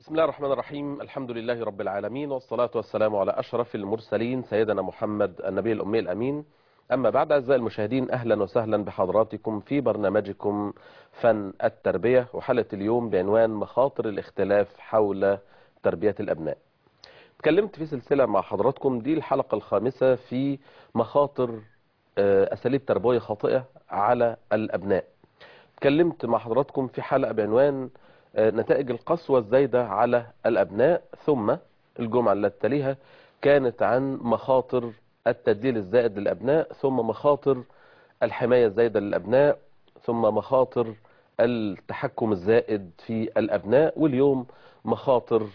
بسم الله الرحمن الرحيم. الحمد لله رب العالمين، والصلاة والسلام على أشرف المرسلين سيدنا محمد النبي الأمي الأمين. أما بعد، أعزائي المشاهدين، أهلا وسهلا بحضراتكم في برنامجكم فن التربية، وحلقة اليوم بعنوان مخاطر الاختلاف حول تربية الأبناء. اتكلمت في سلسلة مع حضراتكم، دي الحلقة الخامسة في مخاطر أساليب تربوية خاطئة على الأبناء. اتكلمت مع حضراتكم في حلقة بعنوان نتائج القسوة الزايدة على الأبناء، ثم الجمعة التي تليها كانت عن مخاطر التدليل الزائد للأبناء، ثم مخاطر الحماية الزايدة للأبناء، ثم مخاطر التحكم الزائد في الأبناء، واليوم مخاطر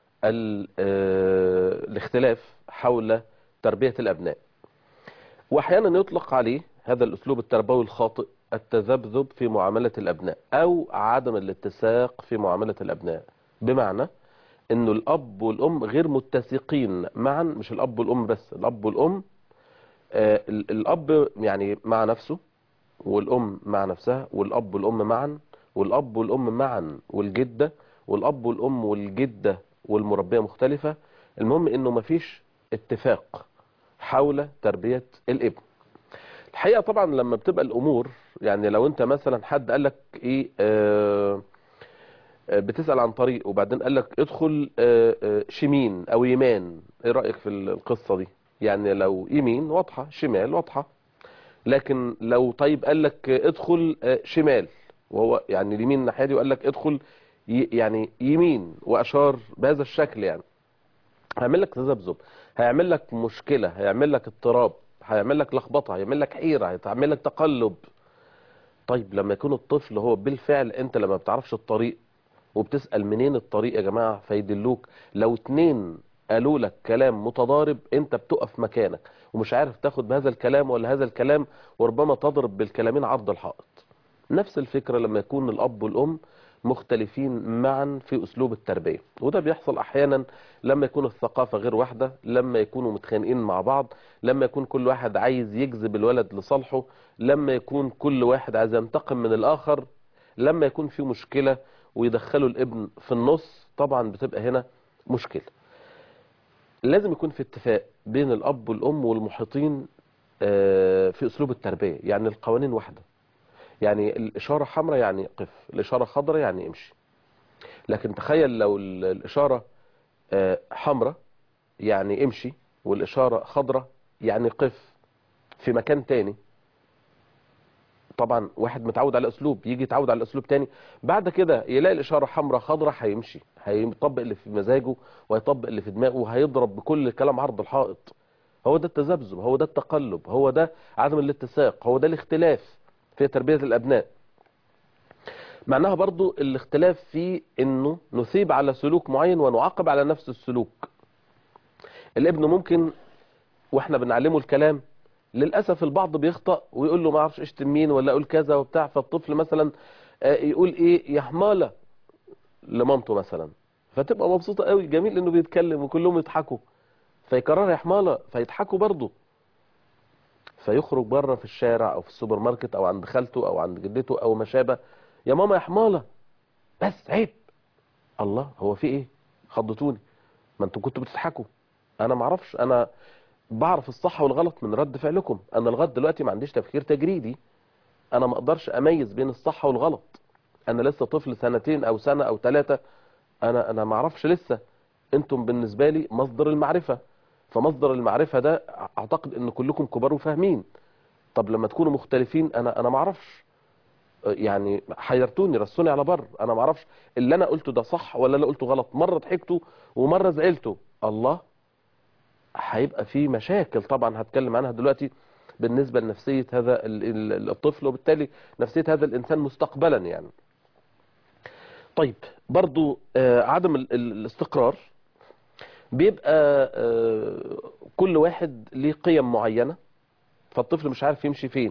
الاختلاف حول تربية الأبناء. وأحيانا يطلق عليه هذا الأسلوب التربوي الخاطئ التذبذب في معاملة الأبناء، أو عدم الاتساق في معاملة الأبناء، بمعنى أنه الأب والأم غير متسقين معا. مش الأب والأم بس، الأب والأم، الأب يعني مع نفسه، والأم مع نفسها، والأب والأم معا، والأب والأم معا والجدة، والأب والأم والجدة والمربية مختلفة. المهم أنه مفيش اتفاق حول تربية الابن. الحقيقة طبعا لما بتبقى الأمور، يعني لو أنت مثلا حد قال لك إيه، بتسأل عن طريق، وبعدين قال لك ادخل شمين أو يمان، إيه رأيك في القصة دي؟ يعني لو يمين واضحة، شمال واضحة. لكن لو طيب قال لك ادخل شمال، وهو يعني اليمين الناحية دي، وقال لك ادخل يعني يمين، وأشار بهذا الشكل، يعني هيعمل لك تذبذب، هيعمل لك مشكلة، هيعمل لك اضطراب، هيعمل لك لخبطة، هيعمل لك حيرة، هيعمل لك تقلب. طيب لما يكون الطفل هو بالفعل، انت لما بتعرفش الطريق وبتسأل منين الطريق يا جماعة فيدلوك، لو اتنين قالوا لك كلام متضارب انت بتقف مكانك ومش عارف تاخد بهذا الكلام ولا هذا الكلام، وربما تضرب بالكلامين عرض الحائط. نفس الفكرة لما يكون الأب والأم مختلفين معا في أسلوب التربية، وده بيحصل أحيانا لما يكون الثقافة غير واحدة، لما يكونوا متخانقين مع بعض، لما يكون كل واحد عايز يجذب الولد لصالحه، لما يكون كل واحد عايز ينتقم من الآخر، لما يكون في مشكلة ويدخلوا الابن في النص، طبعا بتبقى هنا مشكلة. لازم يكون في اتفاق بين الأب والأم والمحيطين في أسلوب التربية. يعني القوانين واحدة، يعني الإشارة حمراء يعني قف، الإشارة خضراء يعني امشي. لكن تخيل لو الإشارة حمراء يعني امشي، والإشارة خضراء يعني قف في مكان تاني. طبعا واحد متعود على أسلوب يجي يتعود على أسلوب تاني، بعد كده يلاقي الإشارة حمراء خضراء، هيمشي، هيطبق اللي في مزاجه وهيطبق اللي في دماغه، وهيضرب بكل كلام عرض الحائط. هو ده التذبذب، هو ده التقلب، هو ده عدم الاتساق، هو ده الاختلاف في تربية الأبناء. معناها برضو الاختلاف في انه نثيب على سلوك معين ونعاقب على نفس السلوك. الابن ممكن واحنا بنعلمه الكلام، للأسف البعض بيخطأ ويقول له ما اعرفش اشتم مين ولا اقول كذا وبتاع، فالطفل مثلا يقول ايه يا حمالة لمامته مثلا، فتبقى مبسوطة قوي، جميل انه بيتكلم وكلهم يضحكوا، فيكرر يا حمالة فيضحكوا برضه، فيخرج بره في الشارع او في السوبر ماركت او عند خالته او عند جدته او ما شابه، يا ماما يا حمالة، بس عيب. الله، هو في ايه؟ خضتوني، ما انتوا كنتوا بتضحكوا. انا ما اعرفش، انا بعرف الصح والغلط من رد فعلكم. انا لغايه دلوقتي ما عنديش تفكير تجريدي، انا ما اقدرش اميز بين الصح والغلط. انا لسه طفل سنتين او سنه او ثلاثه، انا ما اعرفش لسه. انتم بالنسبه لي مصدر المعرفه، فمصدر المعرفه ده اعتقد ان كلكم كبار وفاهمين. طب لما تكونوا مختلفين، انا ما اعرفش، يعني حيرتوني، رسوني على بر، انا ما اعرفش اللي انا قلته ده صح ولا اللي قلته غلط. مره ضحكتوا ومره زعلتوا، الله، هيبقى في مشاكل طبعا هتكلم عنها دلوقتي بالنسبه لنفسيه هذا الطفل، وبالتالي نفسيه هذا الانسان مستقبلا يعني. طيب برضو عدم الاستقرار بيبقى كل واحد ليه قيم معينه، فالطفل مش عارف يمشي فين.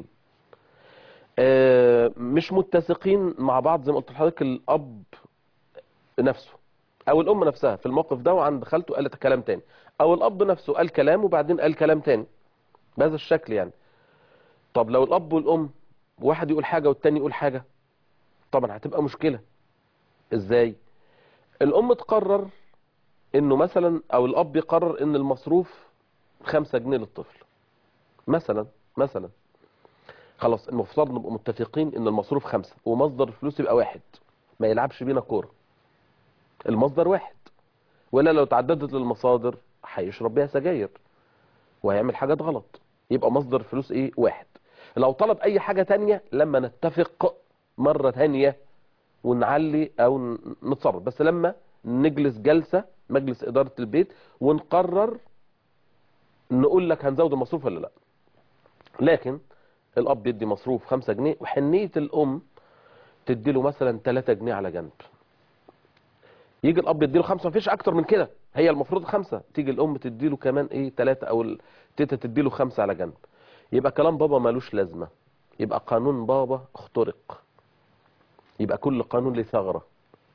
مش متسقين مع بعض، زي ما قلت لحضرتك، الاب نفسه او الام نفسها في الموقف ده، وعند خالته قالت كلام تاني، او الاب نفسه قال كلام وبعدين قال كلام تاني بهذا الشكل يعني. طب لو الاب والام واحد يقول حاجة والتاني يقول حاجة، طبعا هتبقى مشكلة. ازاي؟ الام تقرر انه مثلا، او الاب يقرر ان المصروف 5 جنيه للطفل مثلا. خلاص المفترض نبقى متفقين ان المصروف 5 ومصدر الفلوس يبقى واحد، ما يلعبش بينا كوره، المصدر واحد. ولا لو تعددت المصادر هيشرب بيها سجاير وهيعمل حاجات غلط. يبقى مصدر الفلوس ايه؟ واحد. لو طلب اي حاجة تانية لما نتفق مرة تانية ونعلي او نتصرف، بس لما نجلس جلسة مجلس ادارة البيت ونقرر نقول لك هنزود المصروف ولا لا. لكن الاب بيدي مصروف 5 جنيه وحنية الام تديله مثلا 3 جنيه على جنب. يجي الاب يديله 5، مفيش اكتر من كده، هي المفروض 5، تيجي الام تديله كمان ايه 3، او التيتا تديله 5 على جنب. يبقى كلام بابا مالوش لازمة، يبقى قانون بابا اخترق، يبقى كل قانون له ثغرة،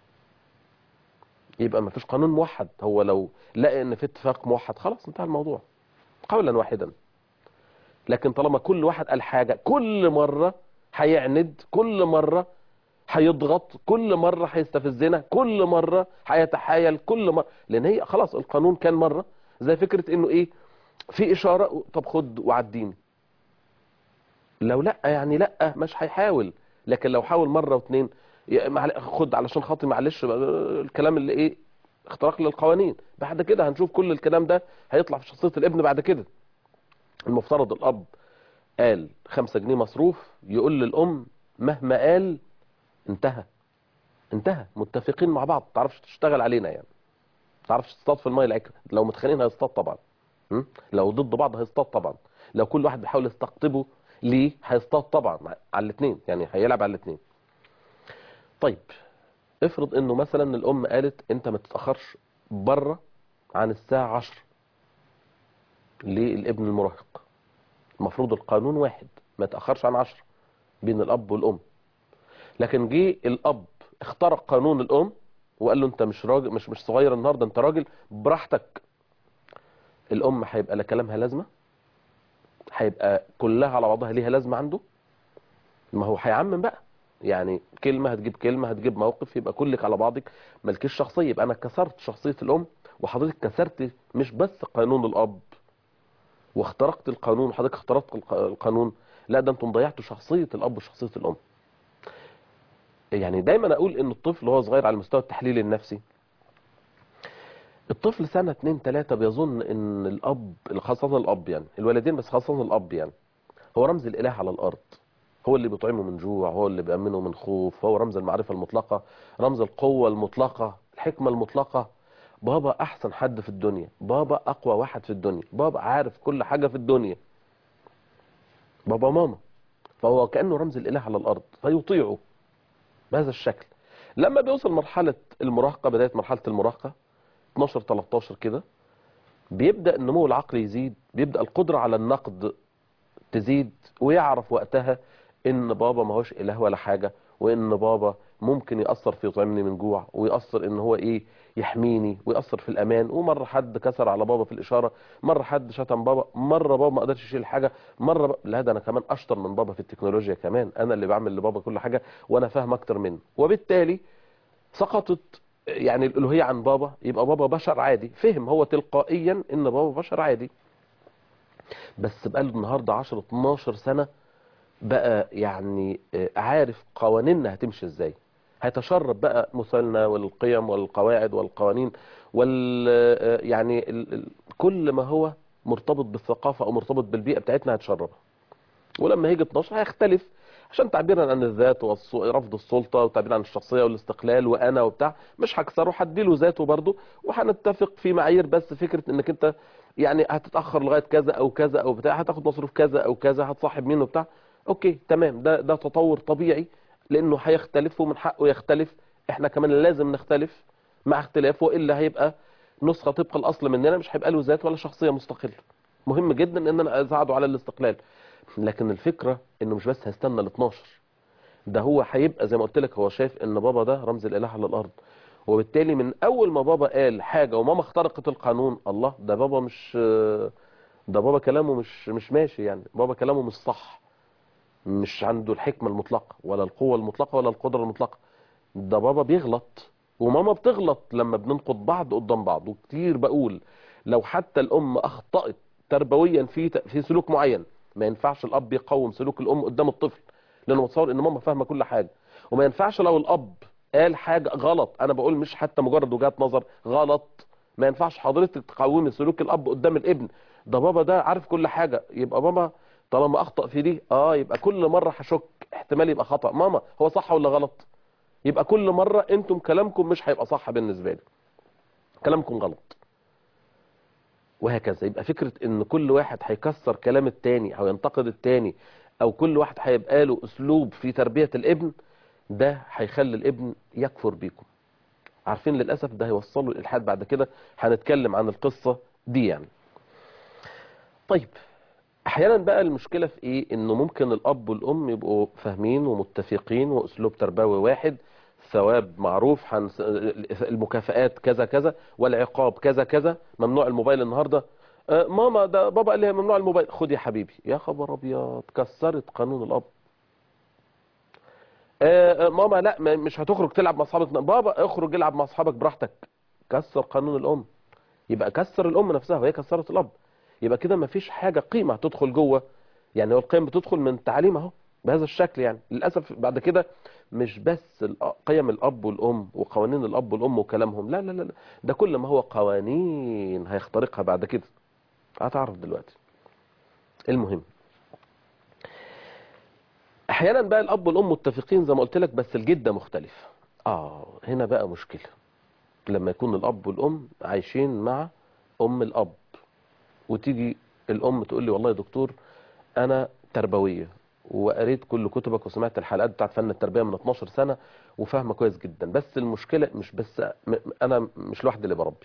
يبقى مفيش قانون موحد. هو لو لقى ان في اتفاق موحد خلاص انتهى الموضوع قولا واحدا. لكن طالما كل واحد قال حاجة، كل مرة هيعند، كل مرة هيضغط، كل مرة هيستفزنا، كل مرة هيتحايل، كل مرة، لان هي خلاص القانون كان مرة زي فكرة انه ايه، في اشارة طب خد وعديني. لو لا يعني لا مش هيحاول. لكن لو حاول مرة واثنين، خد علشان خاطري معلش الكلام اللي ايه اختراق للقوانين، بعد كده هنشوف كل الكلام ده هيطلع في شخصية الابن بعد كده. المفترض الاب قال 5 جنيه مصروف، يقول للام مهما قال انتهى متفقين مع بعض، ما تعرفش تشتغل علينا يعني، ما تعرفش تصطاد في الميه العكر. لو متخانقين هيصطاد طبعا، لو ضد بعض هيصطاد طبعا، لو كل واحد بيحاول يستقطبه ليه هيصطاد طبعا على الاثنين، يعني هيلعب على الاثنين. طيب افرض انه مثلا الام قالت انت ما تتاخرش بره عن الساعه 10 للابن المراهق، المفروض القانون واحد، ما تاخرش عن 10 بين الاب والام. لكن جه الاب اخترق قانون الام وقال له انت مش راجل، مش صغير النهارده، انت راجل براحتك. الام هيبقى لا كلامها لازمه، هيبقى كلها على بعضها ليها لازمه عنده. ما هو هيعمم بقى، يعني كلمه هتجيب كلمه هتجيب موقف، يبقى كلك على بعضك مالكيش شخصيه. يبقى انا كسرت شخصيه الام، وحضرتك كسرت مش بس قانون الاب واخترقت القانون، وحضرتك اخترقت القانون، لا ده انتم ضيعتوا شخصيه الاب وشخصيه الام. يعني دايما اقول ان الطفل وهو صغير على المستوى التحليلي النفسي، الطفل سنة 2 3 بيظن ان الاب، خاصة الاب يعني الوالدين، بس خاصة الاب يعني هو رمز الاله على الارض، هو اللي بيطعمه من جوع، هو اللي بيأمنه من خوف، هو رمز المعرفة المطلقة، رمز القوة المطلقة، الحكمة المطلقة. بابا احسن حد في الدنيا، بابا اقوى واحد في الدنيا، بابا عارف كل حاجة في الدنيا، بابا ماما. فهو كأنه رمز الاله على الارض فيطيعه بهذا الشكل. لما بيوصل مرحلة المراهقة، بداية مرحلة المراهقة 12 13 كده، بيبدأ النمو العقلي يزيد، بيبدأ القدرة على النقد تزيد، ويعرف وقتها ان بابا ما هوش اله ولا حاجة، وان بابا ممكن يأثر في يطعمني من جوع، ويأثر ان هو ايه يحميني، ويأثر في الامان. ومرة حد كسر على بابا في الاشارة، مرة حد شتم بابا، مرة بابا ما قدرش يشيل حاجة، مرة لا ده انا كمان اشطر من بابا في التكنولوجيا، كمان انا اللي بعمل لبابا كل حاجة وانا فاهم اكتر منه. وبالتالي سقطت يعني الالوهية عن بابا، يبقى بابا بشر عادي، فهم هو تلقائيا ان بابا بشر عادي. بس بقى له النهارده 10 12 سنة بقى يعني عارف قوانيننا هتمشي ازاي، هيتشرب بقى مثلنا والقيم والقواعد والقوانين وال يعني كل ما هو مرتبط بالثقافة او مرتبط بالبيئة بتاعتنا هتشربها. ولما هيجي 12 هيختلف، عشان تعبيرا عن الذات ورفض السلطة، وتعبيرا عن الشخصية والاستقلال وانا وبتاع، مش هكسره، هديله ذاته برضه، وهنتفق في معايير. بس فكرة انك انت يعني هتتأخر لغاية كذا او كذا او بتاع، هتاخد مصروف كذا او كذا، هتصاحب مين وبتاع، اوكي تمام، ده تطور طبيعي، لانه هيختلف ومن حقه يختلف. احنا كمان لازم نختلف مع اختلافه، والا هيبقى نسخة طبق الاصل مننا، مش هيبقى له ذات ولا شخصية مستقلة. مهم جدا ان انا اساعده على الاستقلال. لكن الفكرة انه مش بس هيستنى ال 12، ده هو هيبقى زي ما قلت لك، هو شايف ان بابا ده رمز الاله على الارض. وبالتالي من اول ما بابا قال حاجة وماما اخترقت القانون، الله ده بابا مش، ده بابا كلامه مش ماشي، يعني بابا كلامه مش صح، مش عنده الحكمة المطلقة ولا القوة المطلقة ولا القدرة المطلقة، ده بابا بيغلط. وماما بتغلط لما بننقد بعض قدام بعض. وكتير بقول لو حتى الام اخطأت تربويا في سلوك معين، ما ينفعش الاب يقوم سلوك الام قدام الطفل، لانه متصور ان ماما فاهمه كل حاجه. وما ينفعش لو الاب قال حاجه غلط، انا بقول مش حتى مجرد وجهات نظر غلط، ما ينفعش حضرتك تقومي سلوك الاب قدام الابن. ده بابا ده عارف كل حاجه، يبقى بابا طالما اخطأ في دي يبقى كل مره هشك احتمال يبقى خطأ ماما، هو صح ولا غلط؟ يبقى كل مرة انتم كلامكم مش هيبقى صح بالنسبة لي، كلامكم غلط، وهكذا. يبقى فكرة ان كل واحد هيكسر كلام التاني او ينتقد التاني، او كل واحد هيبقى له اسلوب في تربية الابن، ده هيخلي الابن يكفر بيكم. عارفين للأسف ده هيوصله للإلحاد بعد كده، هنتكلم عن القصة دي يعني. طيب احيانا بقى المشكلة في ايه؟ انه ممكن الاب والام يبقوا فاهمين ومتفقين واسلوب تربوي واحد، ثواب معروف، المكافآت كذا كذا والعقاب كذا كذا، ممنوع الموبايل النهاردة، ماما ده بابا قال لي ممنوع الموبايل، خد يا حبيبي. يا خبر ابيض، كسرت قانون الاب. ماما لا مش هتخرج تلعب مع اصحابك، بابا اخرج العب مع اصحابك براحتك، كسر قانون الام. يبقى كسر الام نفسها وهي كسرت الاب. يبقى كده مفيش حاجة قيمة هتدخل جوه، يعني هو القيم بتدخل من تعليم اهو بهذا الشكل. يعني للأسف بعد كده مش بس قيم الأب والأم وقوانين الأب والأم وكلامهم، لا لا لا، ده كل ما هو قوانين هيخترقها بعد كده، هتعرف دلوقتي. المهم احيانا بقى الأب والأم متفقين زي ما قلت لك، بس الجدة مختلفة. هنا بقى مشكلة لما يكون الأب والأم عايشين مع أم الأب، وتيجي الأم تقول لي والله يا دكتور أنا تربوية وقريت كل كتبك وسمعت الحلقات بتاعت فن التربية من 12 سنة وفاهمة كويس جدا، بس المشكلة مش بس أنا مش لوحدي اللي بربي،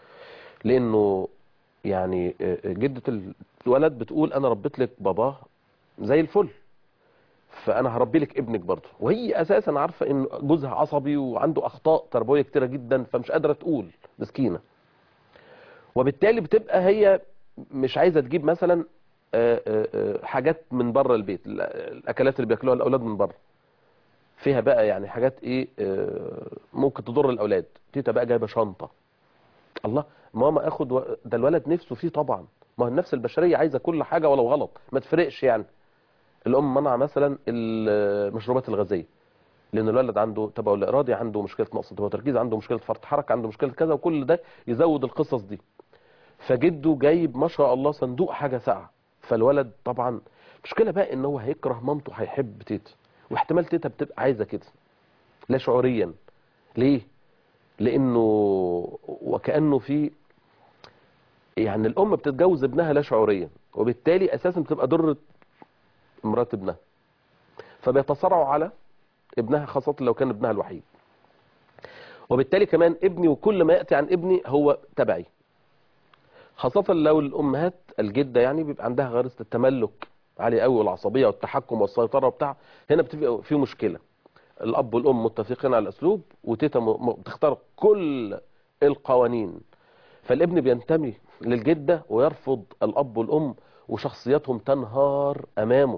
لأنه يعني جدة الولد بتقول أنا ربيت لك باباه زي الفل، فأنا هربي لك ابنك برضه، وهي أساسا عارفة إن جوزها عصبي وعنده أخطاء تربوية كتيرة جدا، فمش قادرة تقول، مسكينة. وبالتالي بتبقى هي مش عايزة تجيب مثلا حاجات من بره البيت، الاكلات اللي بياكلوها الاولاد من بره فيها بقى يعني حاجات ايه ممكن تضر الاولاد. تيتا بقى جايبه شنطه، الله ماما اخد ده الولد نفسه فيه طبعا، ما هو النفس البشريه عايزه كل حاجه ولو غلط ما تفرقش يعني. الام منع مثلا المشروبات الغازيه لان الولد عنده تبول ارادي، عنده مشكله نقص انتباه وتركيز، عنده مشكله فرط حركه، عنده مشكله كذا، وكل ده يزود القصص دي. فجده جايب ما شاء الله صندوق حاجه ساقعه، فالولد طبعا المشكله بقى ان هو هيكره مامته، هيحب تيتا، واحتمال تيتا بتبقى عايزه كده لا شعوريا. ليه؟ لانه وكانه في يعني الام بتتجوز ابنها لا شعوريا، وبالتالي اساسا بتبقى ضرة مرات ابنها، فبيتصارعوا على ابنها خاصه لو كان ابنها الوحيد. وبالتالي كمان ابني وكل ما ياتي عن ابني هو تبعي، خاصة لو الأمهات الجدة يعني بيبقى عندها غريزة التملك عالية قوي والعصبية والتحكم والسيطرة وبتاع، هنا بتبقى في مشكلة. الأب والأم متفقين على الأسلوب وتيتا بتختار كل القوانين، فالابن بينتمي للجدة ويرفض الأب والأم وشخصياتهم تنهار أمامه.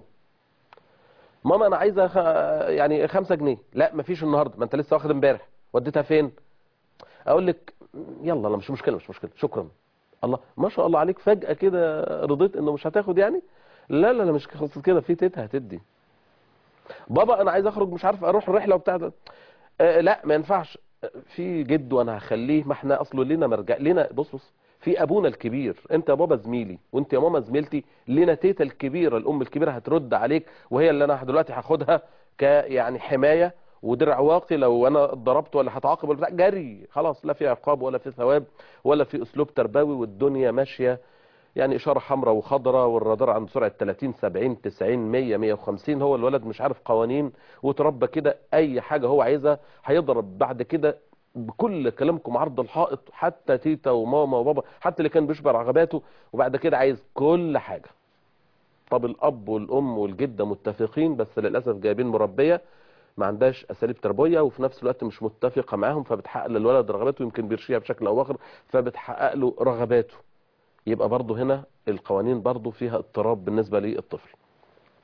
ماما أنا عايزة يعني 5 جنيه، لا مفيش النهاردة، ما أنت لسه واخد امبارح، وديتها فين؟ أقول لك يلا لا مش مشكلة مش مشكلة شكرا. الله ما شاء الله عليك، فجأة كده رضيت انه مش هتاخد يعني؟ لا لا لا مش خلصت كده، في تيتا هتدي. بابا انا عايز اخرج مش عارف اروح الرحله وبتاع ده. لا ما ينفعش، في جد وانا هخليه، ما احنا اصله لينا مرجع لينا. بص في ابونا الكبير، انت يا بابا زميلي وانت يا ماما زميلتي، لينا تيتا الكبيره الام الكبيره هترد عليك، وهي اللي انا دلوقتي هاخدها يعني حمايه ودرع واقي لو انا اتضربت ولا هتعاقب ولا بتاع، جري خلاص، لا في عقاب ولا في ثواب ولا في اسلوب تربوي، والدنيا ماشيه يعني اشاره حمراء وخضراء، والرادار عند سرعه 30 70 90 100 150، هو الولد مش عارف قوانين وتربى كده، اي حاجه هو عايزها هيضرب بعد كده بكل كلامكم عرض الحائط، حتى تيتا وماما وبابا، حتى اللي كان بيشبع رغباته، وبعد كده عايز كل حاجه. طب الاب والام والجده متفقين، بس للاسف جايبين مربيه ما عندهاش اساليب تربويه، وفي نفس الوقت مش متفقه معاهم، فبتحقق للولد رغباته، يمكن بيرشيها بشكل او اخر فبتحقق له رغباته. يبقى برضه هنا القوانين برضه فيها اضطراب بالنسبة للطفل.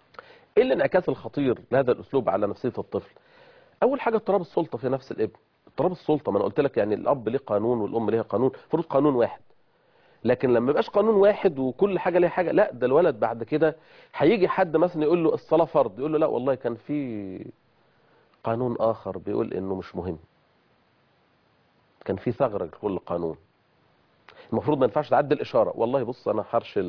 ايه الانعكاس الخطير لهذا الاسلوب على نفسية الطفل؟ اول حاجة اضطراب السلطة في نفس الابن، اضطراب السلطه. ما انا قلت لك يعني الاب ليه قانون والام ليها قانون، المفروض قانون واحد. لكن لما يبقاش قانون واحد وكل حاجه ليها حاجه، لا ده الولد بعد كده هيجي حد مثلا يقول له الصلاه فرض، يقول له لا والله كان في قانون اخر بيقول انه مش مهم، كان في ثغره لكل قانون، المفروض ما ينفعش تعدي الاشاره. والله بص انا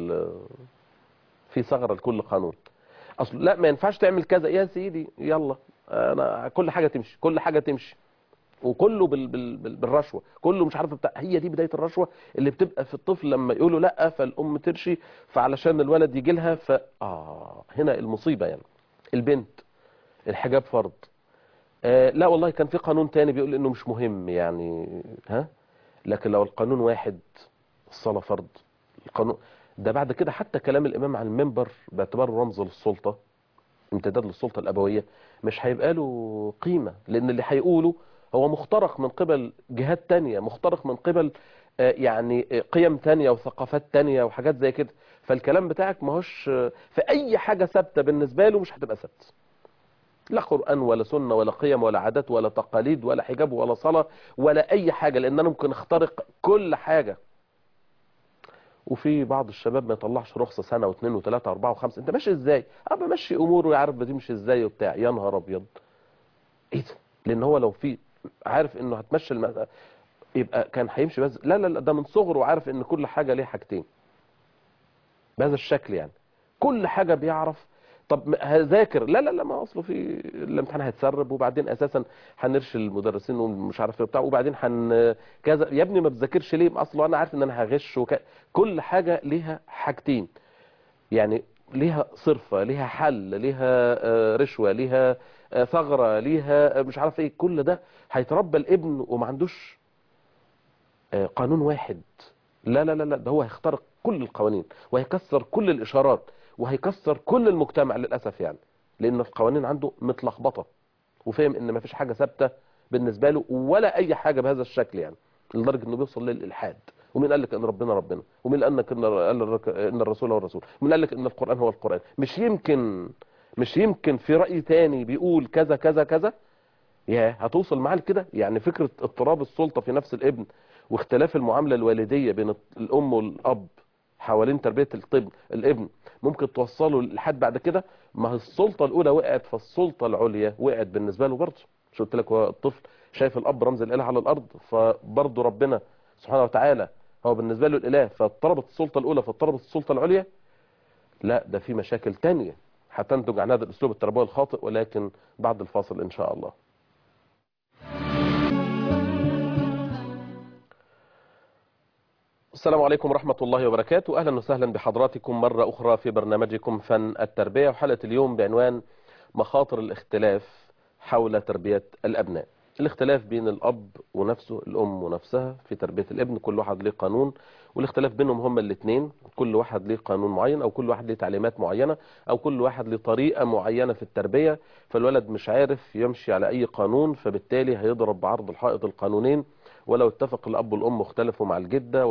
في ثغره لكل قانون، اصل لا ما ينفعش تعمل كذا يا سيدي، يلا انا كل حاجه تمشي، كل حاجه تمشي، وكله بالرشوه، كله مش عارف بتاع. هي دي بدايه الرشوه اللي بتبقى في الطفل لما يقولوا لا فالام ترشي، فعلشان الولد يجي لها هنا المصيبه يعني. البنت الحجاب فرض، لا والله كان في قانون تاني بيقول انه مش مهم يعني، ها. لكن لو القانون واحد، الصلاه فرض، القانون ده بعد كده حتى كلام الامام عن المنبر باعتباره رمز للسلطه، امتداد للسلطه الابويه، مش هيبقى له قيمه، لان اللي هيقوله هو مخترق من قبل جهات تانية، مخترق من قبل يعني قيم تانية وثقافات تانية وحاجات زي كده. فالكلام بتاعك ماهوش في اي حاجه ثابته بالنسبه له، مش هتبقى ثابته، لا قرآن ولا سنة ولا قيم ولا عادات ولا تقاليد ولا حجاب ولا صلاة ولا أي حاجة، لأن أنا ممكن أخترق كل حاجة. وفي بعض الشباب ما يطلعش رخصة سنة واثنين وثلاثة واربعة وخمسة، انت ماشي ازاي؟ بمشي اموره، يعرف بتمشي ازاي وبتاع. يا نهار ابيض، ايه ده؟ لان هو لو في عارف انه هتمشي يبقى كان هيمشي. بس لا لا لا، ده من صغره عارف ان كل حاجة ليه حاجتين بهذا الشكل يعني، كل حاجة بيعرف. طب هذاكر، لا لا لا، ما اصله في الامتحان هيتسرب، وبعدين اساسا هنرشي المدرسين ومش عارف ايه وبتاع، وبعدين كذا. يا ابني ما بتذاكرش ليه؟ ما اصله انا عارف ان انا هغش كل حاجة ليها حاجتين يعني، ليها صرفة، ليها حل، ليها رشوة، ليها ثغرة، ليها مش عارف ايه. كل ده هيتربى الابن وما عندوش قانون واحد. لا لا لا لا، ده هو هيخترق كل القوانين وهيكسر كل الإشارات وهيكسر كل المجتمع للأسف يعني، لأن القوانين عنده متلخبطة، وفهم إن مفيش حاجة ثابتة بالنسبة له ولا أي حاجة بهذا الشكل يعني، لدرجة إنه بيوصل للإلحاد. ومين قال لك إن ربنا ربنا؟ ومين قال لك إن الرسول هو الرسول؟ ومين قال لك إن القرآن هو القرآن؟ مش يمكن في رأي تاني بيقول كذا كذا كذا. يا هتوصل معاه لكده يعني. فكرة اضطراب السلطة في نفس الابن، واختلاف المعاملة الوالدية بين الأم والأب حوالين تربية الابن، ممكن توصله لحد بعد كده. ما هي السلطة الأولى وقعت، فالسلطة العليا وقعت بالنسبة له برضه. مش قلت لك هو الطفل شايف الأب رمز الإله على الأرض، فبرضه ربنا سبحانه وتعالى هو بالنسبة له الإله، فاضطربت السلطة الأولى فاضطربت السلطة العليا. لا ده في مشاكل تانية هتنتج عن هذا الأسلوب التربوي الخاطئ، ولكن بعد الفاصل إن شاء الله. السلام عليكم ورحمة الله وبركاته، أهلا وسهلا بحضراتكم مرة أخرى في برنامجكم فن التربية، وحلقة اليوم بعنوان مخاطر الاختلاف حول تربية الأبناء. الاختلاف بين الأب ونفسه، الأم ونفسها في تربية الابن، كل واحد له قانون، والاختلاف بينهم هما الاثنين، كل واحد له قانون معين، أو كل واحد له تعليمات معينة، أو كل واحد له طريقة معينة في التربية. فالولد مش عارف يمشي على أي قانون، فبالتالي هيضرب بعرض الحائط القانونين. ولو اتفق الاب والام واختلفوا مع الجده،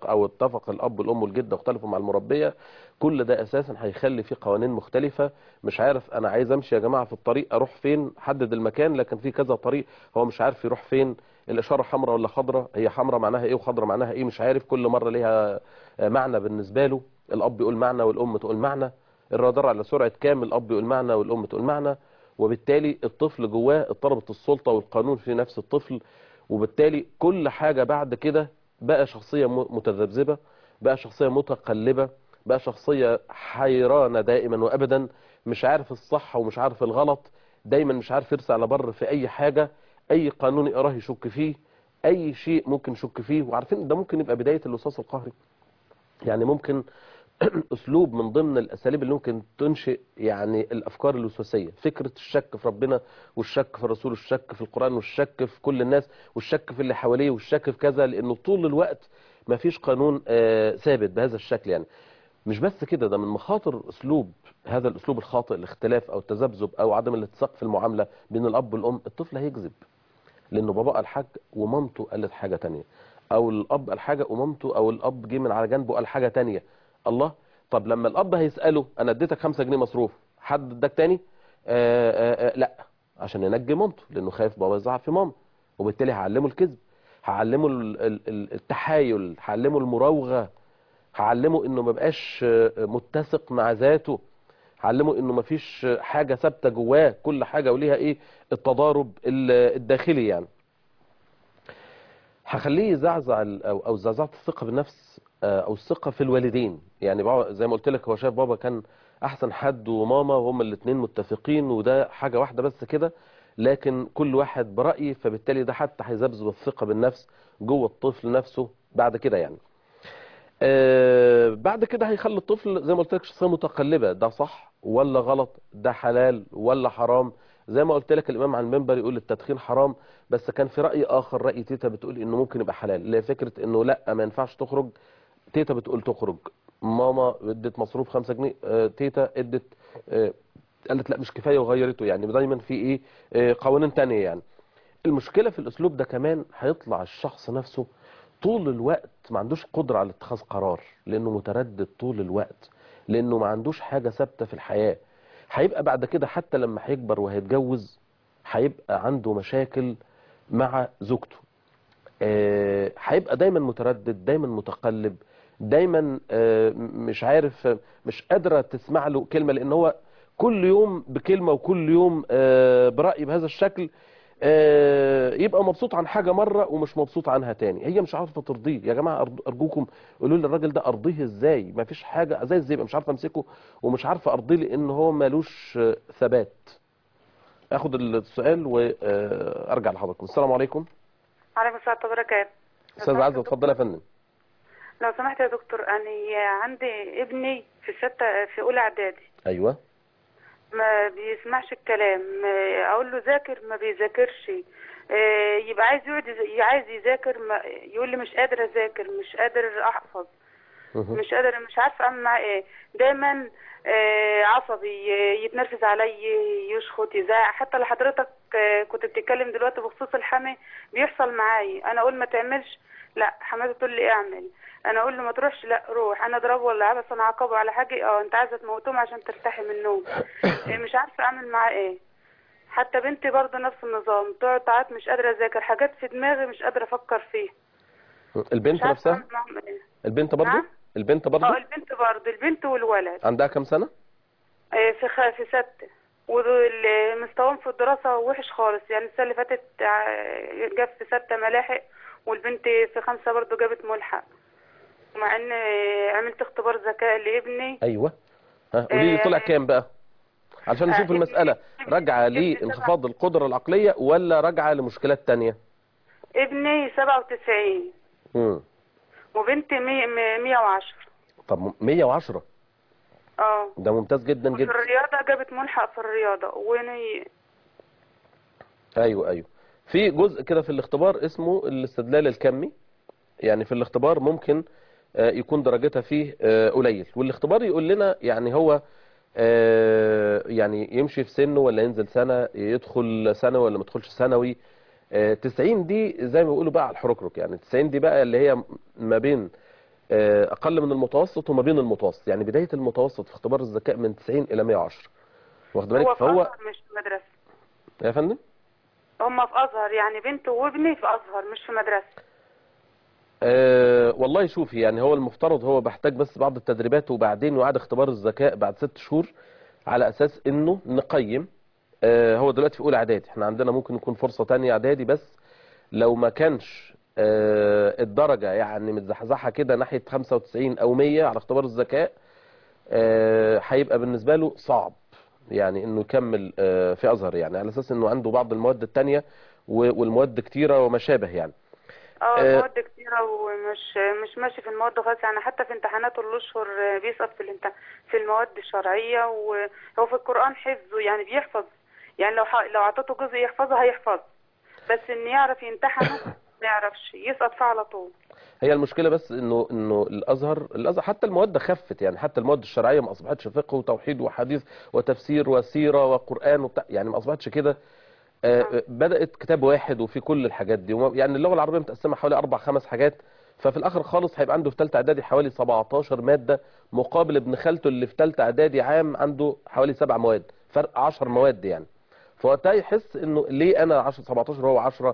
اتفق الاب والام والجده واختلفوا مع المربيه، كل ده اساسا هيخلي في قوانين مختلفه. مش عارف انا عايز امشي يا جماعه في الطريق، اروح فين؟ حدد المكان، لكن في كذا طريق، هو مش عارف يروح فين. الاشاره حمراء ولا خضراء؟ هي حمراء معناها ايه وخضراء معناها ايه؟ مش عارف، كل مره ليها معنى بالنسبه له. الاب يقول معنى والام تقول معنى. الرادار على سرعه كام؟ الاب يقول معنى والام تقول معنى. وبالتالي الطفل جواه اضطربت السلطه والقانون في نفس الطفل، وبالتالي كل حاجة بعد كده بقى شخصية متذبذبة، بقى شخصية متقلبة، بقى شخصية حيرانة دائما وأبدا، مش عارف الصح ومش عارف الغلط، دايما مش عارف يرسى على بر في أي حاجة، أي قانون يقراه يشك فيه، أي شيء ممكن يشك فيه. وعارفين ده ممكن يبقى بداية اللصاص القهري يعني، ممكن اسلوب من ضمن الاساليب اللي ممكن تنشئ يعني الافكار الوسواسيه، فكره الشك في ربنا والشك في الرسول والشك في القران والشك في كل الناس والشك في اللي حواليه والشك في كذا، لانه طول الوقت ما فيش قانون ثابت بهذا الشكل يعني. مش بس كده، ده من مخاطر هذا الاسلوب الخاطئ، الاختلاف او التذبذب او عدم الاتساق في المعامله بين الاب والام. الطفل هيكذب لانه بابا قال حاجه ومامته قالت حاجه تانية، او الاب قال حاجه ومامته او الاب جه من على جنبه قال حاجه تانية. الله، طب لما الاب هيساله انا اديتك 5 جنيه مصروف، حد اداك تاني؟ لا، عشان ينجي مامته، لانه خايف بابا يزعق في ماما. وبالتالي هعلمه الكذب، هعلمه التحايل، هعلمه المراوغة، هعلمه انه ما بقاش متسق مع ذاته، هعلمه انه ما فيش حاجة ثابتة جواه، كل حاجة وليها ايه التضارب الداخلي يعني. هخليه يزعزع او زعزعة الثقة بالنفس، او الثقة في الوالدين. يعني زي ما قلت لك، هو شايف بابا كان احسن حد وماما وهما الاثنين متفقين وده حاجة واحدة بس كده، لكن كل واحد برأيه، فبالتالي ده حتى هيذبذب الثقة بالنفس جوه الطفل نفسه بعد كده يعني. بعد كده هيخلي الطفل زي ما قلت لك شخصيه متقلبه، ده صح ولا غلط، ده حلال ولا حرام. زي ما قلت لك الامام على المنبر يقول التدخين حرام، بس كان في راي اخر، راي تيتا بتقول انه ممكن يبقى حلال، اللي هي فكره انه لا ما ينفعش تخرج. تيتا بتقول تخرج، ماما ادت مصروف 5 جنيه، تيتا ادت قالت لا مش كفايه وغيرته. يعني دايما في ايه قوانين تانية يعني. المشكله في الاسلوب ده كمان هيطلع الشخص نفسه طول الوقت ما عندوش قدرة على اتخاذ قرار، لانه متردد طول الوقت، لانه ما عندوش حاجة ثابتة في الحياة. هيبقى بعد كده حتى لما هيكبر وهيتجوز هيبقى عنده مشاكل مع زوجته. هيبقى دايما متردد، دايما متقلب، دايما مش عارف، مش قادرة تسمع له كلمة، لان هو كل يوم بكلمة وكل يوم برأي بهذا الشكل. يبقى مبسوط عن حاجة مرة ومش مبسوط عنها تاني، هي مش عارفة ترضيه. يا جماعة أرجوكم قولوا لي الراجل ده أرضيه ازاي؟ ما فيش حاجة زي الزيبق مش عارفة امسكه ومش عارفة أرضيه لأن هو مالوش ثبات. اخد السؤال وارجع لحضراتكم. السلام عليكم. عليكم السلام وبركاته. استاذ عزة اتفضل يا فندم. لو سمحت يا دكتور، انا عندي ابني في اولى اعدادي. ايوه. ما بيسمعش الكلام، اقول له ذاكر ما بيذاكرش، يبقى عايز يذاكر، يقول لي مش قادر اذاكر، مش قادر احفظ، مش قادر، مش عارفه اعمل معاه ايه. دايما عصبي، يتنرفز علي، يشخط، يزعق. حتى لحضرتك كنت بتتكلم دلوقتي بخصوص الحمى، بيحصل معايا. انا اقول ما تعملش، لا حماتي تقول لي اعمل. انا اقول له ما تروحش، لا روح. انا اضربه ولا عبس، انا عاقبه على حاجه، انت عايزه تموتهم عشان ترتاحي من النوم. مش عارفه اعمل معاه ايه. حتى بنتي برضه نفس النظام، تقعد تعيط مش قادره اذاكر، حاجات في دماغي مش قادره افكر فيها. البنت نفسها؟ إيه؟ البنت برضه؟ نعم؟ البنت برضه؟ البنت برضه، البنت والولد. عندها كام سنة؟ في 6. ومستواهم في الدراسة وحش خالص. يعني السنة اللي فاتت جاب في 6 ملاحق، والبنت في 5 برضه جابت ملحق، مع ان عملت اختبار ذكاء لابني. ايوه. قولي لي طلع كام بقى علشان نشوف المسألة راجعة لانخفاض القدرة العقلية ولا راجعة لمشكلات تانية؟ ابني 97. وبنتي 110. طب 110 ده ممتاز جدا جدا. في الرياضة جابت ملحق في الرياضة ايوه. في جزء كده في الاختبار اسمه الاستدلال الكمي. يعني في الاختبار ممكن يكون درجتها فيه قليل، والاختبار يقول لنا يعني هو يعني يمشي في سنه ولا ينزل سنة، يدخل ثانوي ولا ما يدخلش ثانوي. 90 دي زي ما بيقولوا بقى على الحركرك. يعني 90 دي بقى اللي هي ما بين اقل من المتوسط وما بين المتوسط. يعني بداية المتوسط في اختبار الذكاء من 90 الى 110. واخد بالك؟ هو في فهو أزهر مش في مدرسة يا فندم. هم في ازهر، يعني بنته وابني في ازهر مش في مدرسة. والله شوفي، يعني هو المفترض هو بحتاج بس بعض التدريبات وبعدين يعاد اختبار الذكاء بعد 6 شهور على اساس انه نقيم. هو دلوقتي في اولى اعدادي، احنا عندنا ممكن يكون فرصة تانية اعدادي، بس لو ما كانش الدرجة يعني متزحزحة كده ناحية 95 او 100 على اختبار الذكاء، هيبقى بالنسبة له صعب يعني انه يكمل في ازهر، يعني على اساس انه عنده بعض المواد التانية والمواد كتيرة وما شابه يعني. المواد كتيرة ومش ماشي في المواد خالص. يعني حتى في امتحاناته الاشهر بيسقط في المواد الشرعية. وهو في القرآن حفظه، يعني بيحفظ. يعني لو عطيته جزء يحفظه هيحفظ، بس ان يعرف يمتحنه ما يعرفش، يسقط فيه على طول. هي المشكلة بس انه الازهر حتى المواد خفت. يعني حتى المواد الشرعية ما اصبحتش فقه وتوحيد وحديث وتفسير وسيرة وقرآن وبتاع، يعني ما اصبحتش كده. بدأت كتاب واحد وفي كل الحاجات دي. يعني اللغة العربية متقسمة حوالي 4-5 حاجات، ففي الاخر خالص هيبقى عنده في ثالثه اعدادي حوالي 17 مادة، مقابل ابن خالته اللي في ثالثه اعدادي عام عنده حوالي 7 مواد، فرق 10 مواد يعني. فوقتها يحس انه ليه انا 10 17 وهو 10؟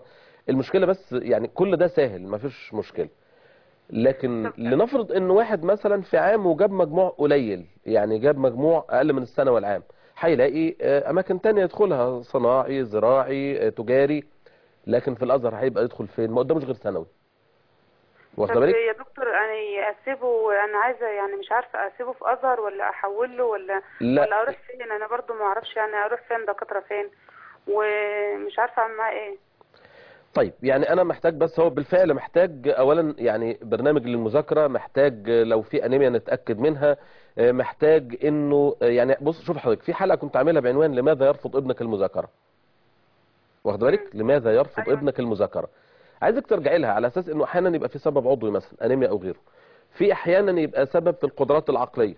المشكله بس يعني كل ده سهل ما فيش مشكله. لكن لنفرض ان واحد مثلا في عام وجاب مجموع قليل، يعني جاب مجموع اقل من الثانوي العام، هيلاقي اماكن تانية يدخلها، صناعي، زراعي، تجاري. لكن في الازهر هيبقى يدخل فين؟ ما قداموش غير ثانوي. واخده طب بالك؟ يا دكتور انا اسيبه، انا عايزه يعني مش عارفه اسيبه في ازهر ولا احوله ولا لا. اروح فين؟ انا برضو ما اعرفش يعني اروح فين، دكاتره فين، ومش عارفه اعمل معاه ايه. طيب يعني انا محتاج، بس هو بالفعل محتاج اولا يعني برنامج للمذاكره، محتاج لو في انيميا نتاكد منها، محتاج انه يعني بص شوف حضرتك، في حلقه كنت عاملها بعنوان لماذا يرفض ابنك المذاكره. واخد بالك؟ لماذا يرفض ايوه. ابنك المذاكره. عايزك ترجعي لها على اساس انه احيانا يبقى في سبب عضوي مثلا انيميا او غيره، في احيانا يبقى سبب في القدرات العقليه،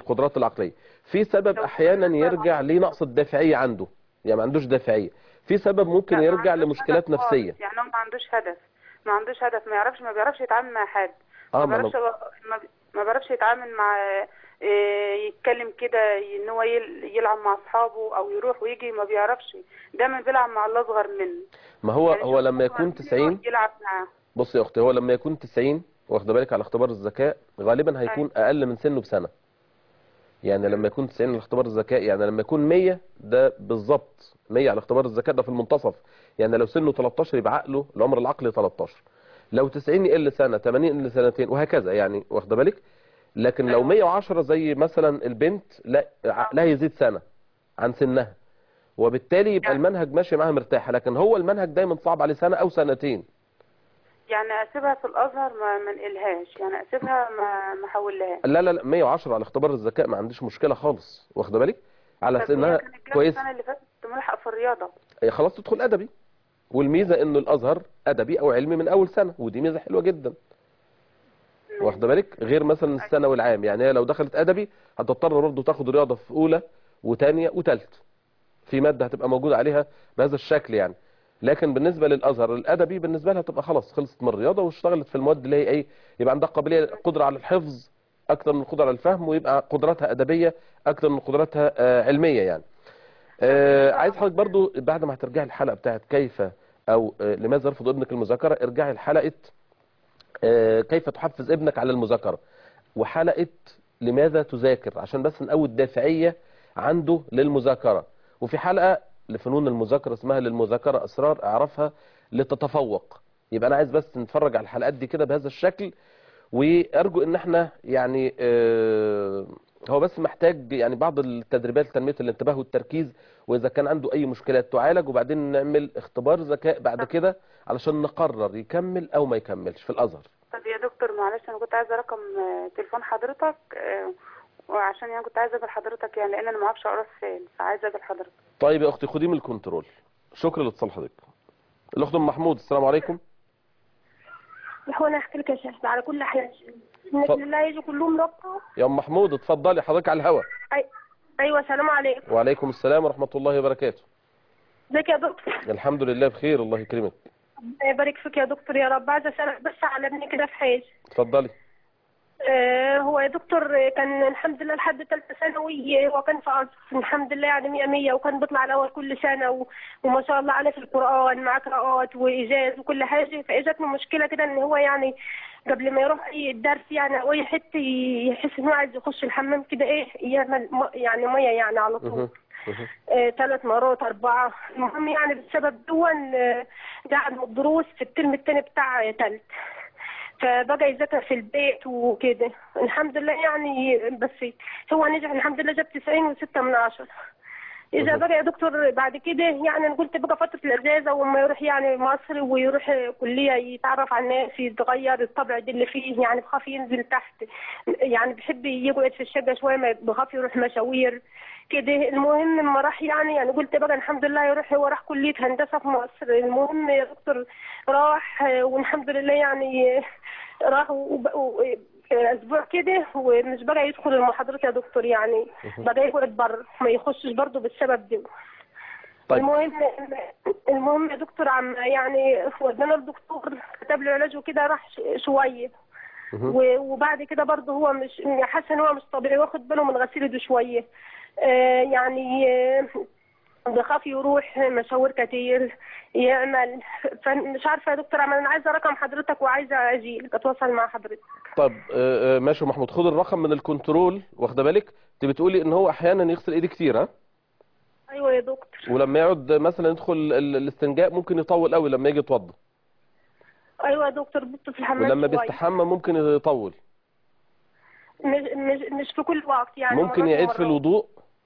في سبب لو احيانا سبب يرجع لنقص الدافعيه عنده، يعني ما عندوش دافعيه، في سبب ممكن لا، ما يرجع عندوش هدف لمشكلات خالص، نفسيه. يعني هو ما عندوش هدف، ما بيعرفش يتعامل مع حد، اه ما ما انا بيعرفش ما بيعرفش يتعامل مع يتكلم كده، ان هو يلعب مع اصحابه او يروح ويجي، ما بيعرفش، دايما بيلعب مع اللي اصغر منه. ما هو يعني هو يشوف لما اصغر يكون منه 90. يلعب معاه. بص يا اختي، هو لما يكون 90 واخده بالك على اختبار الذكاء غالبا ايوه. هيكون اقل من سنه بسنه. يعني لما مم. يكون 90 على اختبار الذكاء، يعني لما يكون 100 ده بالظبط 100 على اختبار الذكاء ده في المنتصف. يعني لو سنه 13 يبقى عقله العمر العقلي 13. لو 90 يقل سنه، 80 يقل سنتين، وهكذا يعني واخده بالك. لكن لو ايوه. 110 زي مثلا البنت، لا اه. عقلها يزيد سنه عن سنها، وبالتالي يبقى يعني المنهج ماشي معاها مرتاحه. لكن هو المنهج دايما صعب عليه سنه او سنتين. اسيبها في الازهر، ما انقلهاش، يعني اسيبها ما احولهاش. لا لا لا، 110 على اختبار الذكاء ما عنديش مشكله خالص، واخده بالك، على طب هي سنها كانت جايبه كويسه. السنه اللي فاتت ملحق في الرياضه. هي خلاص تدخل ادبي، والميزه انه الازهر ادبي او علمي من اول سنه، ودي ميزه حلوه جدا. واخده ماشي. بالك؟ غير مثلا ايوه. الثانوي العام، يعني هي لو دخلت ادبي هتضطر برضه تاخد رياضه في اولى وثانيه وثالثه، في ماده هتبقى موجوده عليها بهذا الشكل يعني. لكن بالنسبه للازهر الادبي بالنسبه لها تبقى خلاص خلصت من الرياضه واشتغلت في المواد اللي هي ايه، يبقى عندها قدره على الحفظ اكتر من القدره على الفهم، ويبقى قدراتها ادبيه اكتر من قدراتها علميه يعني. طب بالنسبه عايز حضرتك برضو بعد ما هترجعي الحلقه بتاعت كيف او لماذا يرفض ابنك المذاكره، ارجعي لحلقه كيف تحفز ابنك على المذاكره، وحلقه لماذا تذاكر، عشان بس نقوي الدافعيه عنده للمذاكره. وفي حلقه لفنون المذاكره اسمها للمذاكره اسرار اعرفها لتتفوق. يبقى انا عايز بس نتفرج على الحلقات دي كده بهذا الشكل، وارجو ان احنا يعني هو بس محتاج يعني بعض التدريبات لتنميه الانتباه والتركيز، واذا كان عنده اي مشكلات تعالج، وبعدين نعمل اختبار ذكاء بعد طب كده علشان نقرر يكمل او ما يكملش في الازهر. طب يا دكتور معلش، انا كنت عايزه رقم تليفون حضرتك، وعشان يعني كنت عايزه اقابل حضرتك، يعني لان انا ما اعرفش اروح فين، فعايزه اقابل حضرتك. طيب يا اختي خديه من الكنترول. شكرا لاتصال حضرتك. الاخت ام محمود، السلام عليكم. هو انا احكي لك يا شيخ على كل حاجه، ف... الناس لله يجوا كلهم ربطوا. يا ام محمود اتفضلي حضرتك على الهواء. أي... ايوه، السلام عليكم. وعليكم السلام ورحمه الله وبركاته. ازيك يا دكتور؟ الحمد لله بخير، الله يكرمك. ربنا يبارك فيك يا دكتور يا رب. عايزه اسالك بس على ابني كده في حاجه. اتفضلي. هو يا دكتور كان الحمد لله لحد ثالثه ثانوي هو كان في أزهر، الحمد لله يعني 100 100، وكان بيطلع الاول كل سنه وما شاء الله عليه في القران مع قراءات وايجاز وكل حاجه. فاجت له مشكله كده ان هو يعني قبل ما يروح اي درس يعني او اي حته يحس ان هو عايز يخش الحمام كده ايه يعمل يعني ميه يعني على طول. 3 مرات 4. المهم يعني بسبب دون قعد من الدروس في الترم الثاني بتاع ثالث، فبقى يذاكر في البيت وكده الحمد لله يعني. بس هو نجح الحمد لله، جاب 90.6 من 10. إذا بقى يا دكتور بعد كده يعني أنا قلت بقى فترة الإجازة وما يروح يعني مصر ويروح كلية يتعرف على الناس يتغير الطبع دي اللي فيه، يعني بخاف ينزل تحت، يعني بيحب يقعد في الشقة شوية، ما بخاف يروح مشاوير كده. المهم لما راح يعني قلت بقى الحمد لله يروح، هو راح كلية هندسة في مصر. المهم يا دكتور راح والحمد لله يعني راح اسبوع كده ومش بقى يدخل المحاضرات يا دكتور، يعني بقى يقعد بره ما يخشش برضه بالسبب ده. طيب. المهم يا دكتور عم يعني ودانا الدكتور كتب له علاج وكده، راح شويه وبعد كده برضه هو مش حاسس ان هو مش طبيعي، واخد باله من غسيله شويه يعني بخاف يروح مشاوير كتير يعمل. فمش عارفه يا دكتور، انا عايزه رقم حضرتك وعايزه اجيلك اتواصل مع حضرتك. طب ماشي يا محمود، خد الرقم من الكنترول، واخده بالك؟ انت بتقولي ان هو احيانا يغسل ايديه كتير، ها؟ ايوه يا دكتور. ولما يقعد مثلا يدخل الاستنجاء ممكن يطول قوي لما يجي يتوضى. ايوه يا دكتور، بط في الحمام ولما شويه. بيستحمى ممكن يطول. مش في كل وقت يعني، ممكن مرات يعيد في ومرات. الوضوء.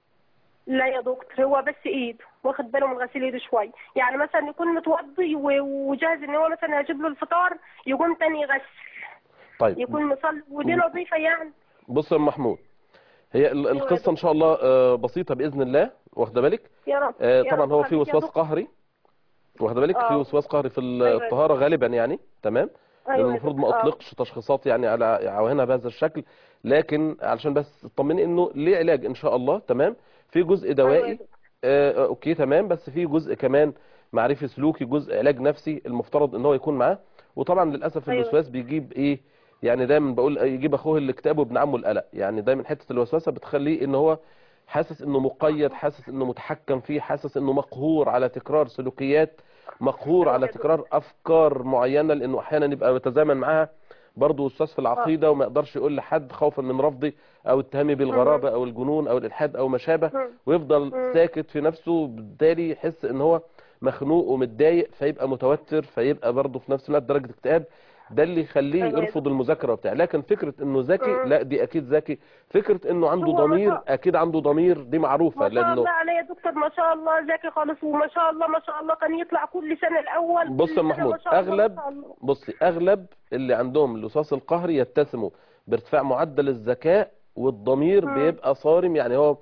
لا يا دكتور، هو بس ايده واخد باله من غسيل ايده شويه، يعني مثلا يكون متوضي وجاهز ان هو مثلا هيجيب له الفطار يقوم تاني يغسل. طيب يكون مصلي ودي نظيفه يعني. بص يا محمود، هي ايوه يا القصه ان دكتور. شاء الله بسيطه باذن الله، واخده بالك؟ يا رب يا طبعا رب هو في خليك يا وسواس دكتور. قهري، واخده بالك؟ في اه. وسواس قهري في ايوه يا الطهاره دكتور. غالبا يعني، تمام؟ لان ايوه يا المفروض ما دكتور. اه. اطلقش تشخيصات يعني على عوهنه بهذا الشكل، لكن علشان بس تطمني انه ليه علاج ان شاء الله، تمام؟ في جزء ايوه يا دوائي، دكتور. اوكي تمام، بس في جزء كمان معرفي سلوكي، جزء علاج نفسي المفترض ان هو يكون معاه. وطبعا للاسف ايوه يا الوسواس دكتور. بيجيب ايه؟ يعني دايما بقول يجيب اخوه الاكتئاب وابن عمه القلق، يعني دايما حته الوسوسه بتخليه ان هو حاسس انه مقيد، حاسس انه متحكم فيه، حاسس انه مقهور على تكرار سلوكيات، مقهور ايوه على يا دكتور. تكرار افكار معينه، لانه احيانا يبقى يتزامن معاها برضه وسواس في اه. العقيده وما يقدرش يقول لحد خوفا من رفضي او اتهامي بالغرابه او الجنون او الالحاد او ما شابه، ويفضل ساكت في نفسه، بالتالي يحس ان هو مخنوق ومتضايق، فيبقى متوتر، فيبقى برضه في نفس الوقت درجه اكتئاب. ده اللي يخليه ايوه يا يرفض دكتور. المذاكره وبتاع. لكن فكره انه ذكي، لا دي اكيد ذكي. فكره انه عنده هو ما ضمير، شاء اكيد عنده ضمير، دي معروفه، ما شاء لانه الله عليه يا دكتور، ما شاء الله ذكي خالص، وما شاء الله ما شاء الله كان يطلع كل سنه الاول، بص كل يا سنه محمود، ما شاء الله ما اغلب شاء الله. بصي اغلب اللي عندهم الوسواس القهري يتسموا بارتفاع معدل الذكاء، والضمير بيبقى صارم، يعني هو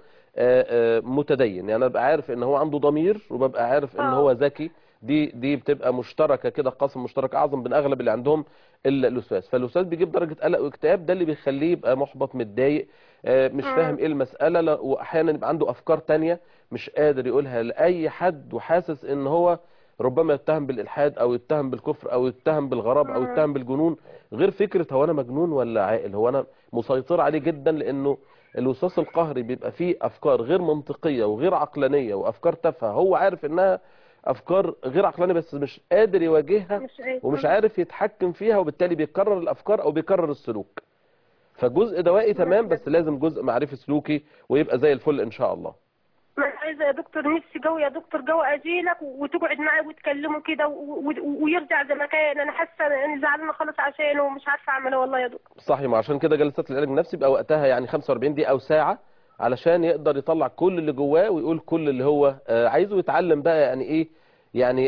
متدين. يعني انا ببقى عارف ان هو عنده ضمير، وببقى عارف ان هو اه. ذكي. دي بتبقى مشتركه كده، قاسم مشترك اعظم بين اغلب اللي عندهم الوسواس. فالوسواس بيجيب درجه قلق واكتئاب، ده اللي بيخليه يبقى محبط متضايق، مش فاهم ايه المساله، واحيانا يبقى عنده افكار تانية مش قادر يقولها لاي حد، وحاسس ان هو ربما يتهم بالالحاد او يتهم بالكفر او يتهم بالغراب او يتهم بالجنون، غير فكره هو انا مجنون ولا عاقل، هو انا مسيطر عليه جدا. لانه الوسواس القهري بيبقى فيه افكار غير منطقيه وغير عقلانيه وافكار تافهه، هو عارف انها افكار غير عقلانيه بس مش قادر يواجهها مش عارف. ومش عارف يتحكم فيها، وبالتالي بيكرر الافكار او بيكرر السلوك. فجزء دوائي تمام، بس لازم جزء معرفي سلوكي ويبقى زي الفل ان شاء الله. ما أنا عايزه يا دكتور، نفسي قوي يا دكتور قوي اجيلك وتقعد معاه وتكلمه كده ويرجع زي ما كان. انا حاسه اني زعلانه خالص عشانه ومش عارفه اعمل والله يا دكتور. صحيح، ما عشان كده جلسات العلاج النفسي بقى وقتها يعني 45 دقيقة أو ساعة، علشان يقدر يطلع كل اللي جواه ويقول كل اللي هو عايزه، يتعلم بقى يعني إيه، يعني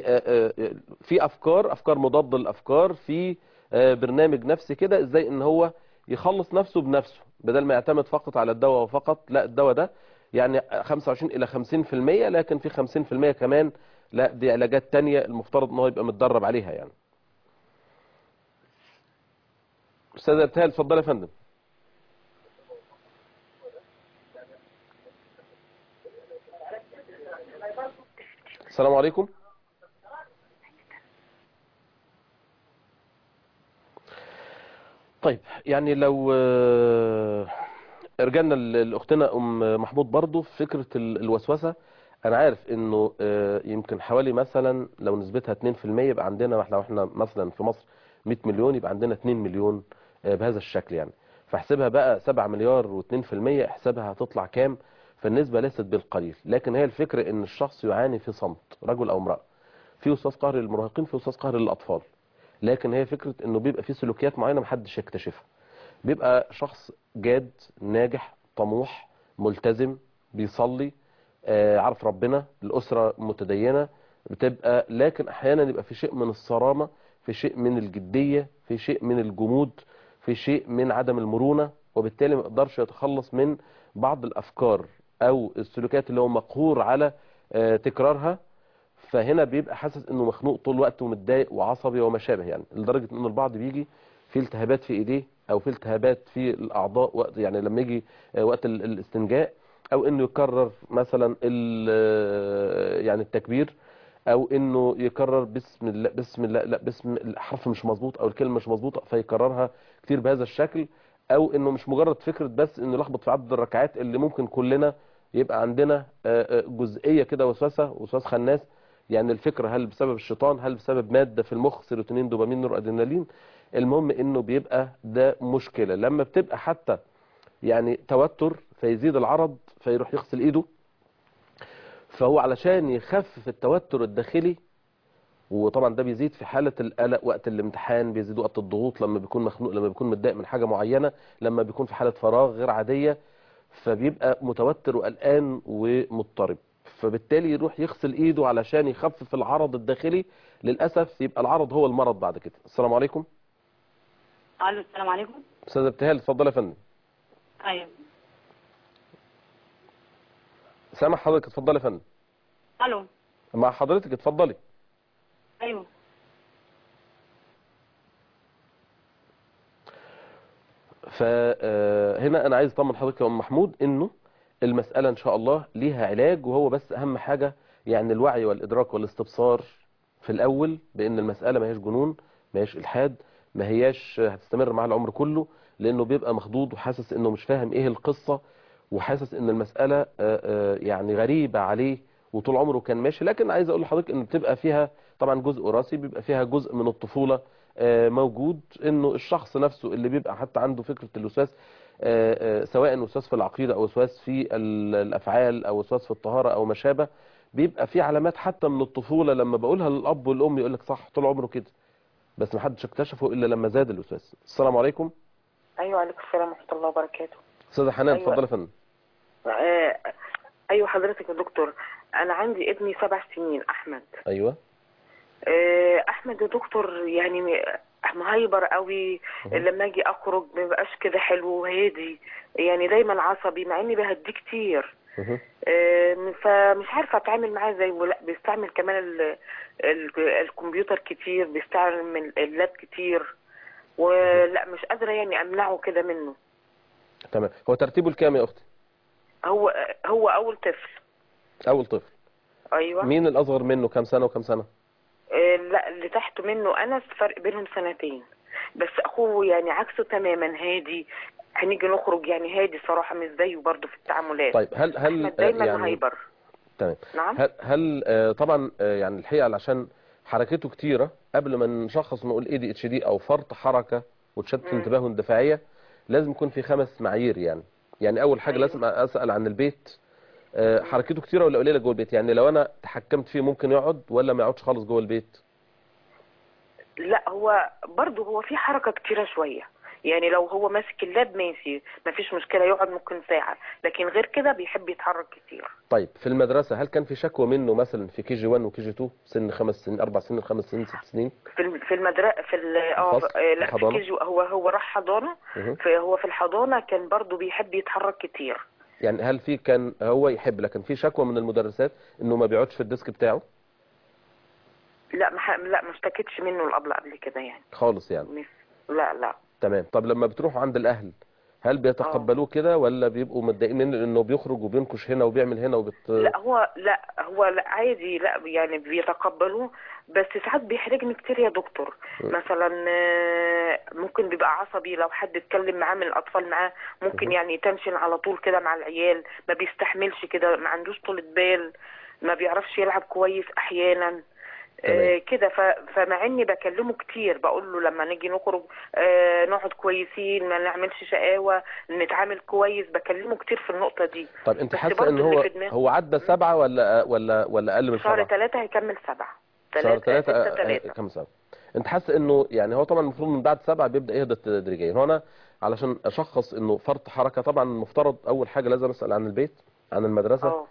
في أفكار مضادة للأفكار، في برنامج نفسي كده إزاي إن هو يخلص نفسه بنفسه، بدل ما يعتمد فقط على الدواء فقط. لا، الدواء ده يعني 25 إلى 50%، لكن في 50% كمان لا، دي علاجات تانية المفترض إن هو يبقى متدرب عليها يعني. أستاذ ابتهال، اتفضل يا فندم. السلام عليكم. طيب، يعني لو رجعنا لاختنا محمود برضو في فكرة الوسوسة، انا عارف انه يمكن حوالي مثلا لو نسبتها 2% يبقى عندنا، لو احنا مثلا في مصر 100 مليون يبقى عندنا 2 مليون بهذا الشكل يعني. فاحسبها بقى 7 مليار و2%، احسبها هتطلع كام؟ فالنسبة ليست بالقليل. لكن هي الفكرة ان الشخص يعاني في صمت، رجل او امرأة. في وسواس قهري للمراهقين، في وسواس قهري للاطفال. لكن هي فكرة انه بيبقى في سلوكيات معينة محدش يكتشفها. بيبقى شخص جاد، ناجح، طموح، ملتزم، بيصلي، عارف ربنا، الأسرة متدينة بتبقى، لكن أحيانا يبقى في شيء من الصرامة، في شيء من الجدية، في شيء من الجمود، في شيء من عدم المرونة، وبالتالي ما يقدرش يتخلص من بعض الأفكار أو السلوكيات اللي هو مقهور على تكرارها. فهنا بيبقى حاسس انه مخنوق طول الوقت ومتضايق وعصبي وما شابه، يعني لدرجه ان البعض بيجي في التهابات في ايديه او في التهابات في الاعضاء وقت، يعني لما يجي وقت الاستنجاء، او انه يكرر مثلا يعني التكبير، او انه يكرر بسم الله بسم الله، لا بسم الحرف مش مظبوط او الكلمه مش مظبوطه فيكررها كتير بهذا الشكل، او انه مش مجرد فكره بس انه يلخبط في عدد الركعات اللي ممكن كلنا يبقى عندنا جزئيه كده وسواس خناس. يعني الفكره هل بسبب الشيطان، هل بسبب ماده في المخ، سيروتونين، دوبامين، نور ادرينالين. المهم انه بيبقى ده مشكله لما بتبقى حتى يعني توتر فيزيد العرض فيروح يغسل ايده. فهو علشان يخفف التوتر الداخلي، وطبعا ده بيزيد في حالة القلق وقت الامتحان، بيزيد وقت الضغوط، لما بيكون مخنوق، لما بيكون متضايق من حاجة معينة، لما بيكون في حالة فراغ غير عادية، فبيبقى متوتر وقلقان ومضطرب. فبالتالي يروح يغسل ايده علشان يخفف العرض الداخلي. للأسف يبقى العرض هو المرض بعد كده. السلام عليكم. الو السلام عليكم. استاذ ابتهال اتفضل يا فندم. ايوه سامع حضرتك، اتفضل يا فندم. الو. مع حضرتك اتفضلي. ايوه فهنا انا عايز اطمن حضرتك يا ام محمود انه المسألة ان شاء الله ليها علاج، وهو بس اهم حاجة يعني الوعي والادراك والاستبصار في الاول بان المسألة ما هيش جنون، ما هيش الحاد، ما هياش هتستمر معاه العمر كله، لانه بيبقى مخضوض وحاسس انه مش فاهم ايه القصة، وحاسس ان المسألة يعني غريبة عليه وطول عمره كان ماشي. لكن عايز اقول لحضرتك ان بتبقى فيها طبعا جزء وراثي، بيبقى فيها جزء من الطفولة موجود، انه الشخص نفسه اللي بيبقى حتى عنده فكرة الوسواس، سواء وسواس في العقيدة او وسواس في الافعال او وسواس في الطهارة او ما شابه، بيبقى في علامات حتى من الطفولة لما بقولها للاب والام يقول لك صح طول عمره كده، بس ما حدش اكتشفه الا لما زاد الوسواس. السلام عليكم. ايوه عليكم السلام ورحمه الله وبركاته. استاذه حنان أيوة. اتفضل يا فندم. ايوه حضرتك يا دكتور، انا عندي ابني 7 سنين احمد. ايوه. احمد يا دكتور يعني مهيبر قوي. لما اجي اخرج ما بيبقاش كده حلو وهادي، يعني دايما عصبي مع اني بهديه كتير. فمش عارفه اتعامل معاه ازاي. لا بيستعمل كمان الكمبيوتر كتير، بيستعمل اللاب كتير، ولا مش قادره يعني امنعه كده منه. تمام. هو ترتيبه الكام يا اختي؟ هو اول طفل. اول طفل. ايوه. مين الاصغر منه؟ كام سنه وكام سنه؟ لا اللي تحته منه انا فرق بينهم 2 سنين بس. اخوه يعني عكسه تماما، هادي. هنيجي نخرج يعني هادي صراحه، مش زيه برضه في التعاملات. طيب هل دايما يعني مهيبر. تمام. نعم. هل طبعا يعني الحقيقه علشان حركته كتيره، قبل ما نشخص نقول ADHD او فرط حركه وتشتت انتباه واندفاعيه، لازم يكون في 5 معايير. يعني اول حاجه أيوة. لازم اسال عن البيت. حركته كتيره ولا قليله جوه البيت؟ يعني لو انا تحكمت فيه ممكن يقعد ولا ما يقعدش خالص جوه البيت؟ لا هو برضه هو في حركه كتيره شويه، يعني لو هو ماسك اللاب ماشي مفيش مشكله، يقعد ممكن ساعه، لكن غير كده بيحب يتحرك كتير. طيب في المدرسه هل كان في شكوى منه مثلا في KG 1 وKG 2 سن 5 سنين 4 سنين 5 سنين 6 سنين؟ في المدرسه لا في كيجي هو راح حضانه. فهو في الحضانه كان برضه بيحب يتحرك كتير. يعني هل كان هو يحب، لكن في شكوى من المدرسات انه ما بيقعدش في الديسك بتاعه؟ لا ما اشتكتش منه الأبلة قبل كده يعني خالص يعني. لا. تمام. طب لما بتروحوا عند الاهل هل بيتقبلوه كده ولا بيبقوا متضايقين منه انه بيخرج وبينكش هنا وبيعمل هنا لا هو عادي، لا يعني بيتقبلوه، بس ساعات بيحرجني كتير يا دكتور. مثلا ممكن بيبقى عصبي لو حد اتكلم معاه من الاطفال معاه، ممكن يعني يتنشن على طول كده مع العيال، ما بيستحملش كده، ما عندوش طولة بال، ما بيعرفش يلعب كويس احيانا كده. فمع اني بكلمه كتير، بقول له لما نيجي نخرج نقعد كويسين، ما نعملش شقاوة، نتعامل كويس، بكلمه كتير في النقطة دي. طب انت حاسه ان هو عدى 7 ولا اقل من 7؟ شهر 3 هيكمل 7. شهر 3 كم 7؟ انت حاسه انه يعني هو طبعا المفروض من بعد 7 بيبدا يهدى تدريجيا. هنا علشان اشخص انه فرط حركه، طبعا المفترض اول حاجه لازم اسال عن البيت، عن المدرسه،